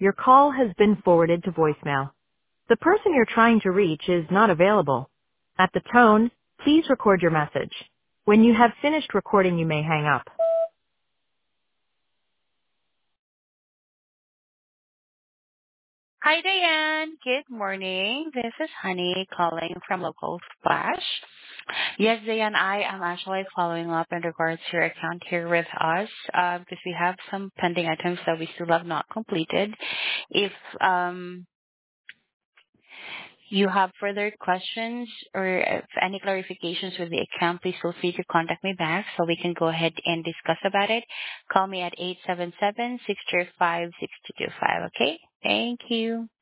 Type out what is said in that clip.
Your call has been forwarded to voicemail. The person you're trying to reach is not available. At the tone, please record your message. When you have finished recording, you may hang up. Hi, Diane. Good morning. This is Honey calling from Local Flash. Yes, Diane, I am actually following up in regards to your account here with us because we have some pending items that we still have not completed. If you have further questions or if any clarifications with the account, please feel free to contact me back so we can go ahead and discuss about it. Call me at 877-635-6225, okay? Thank you.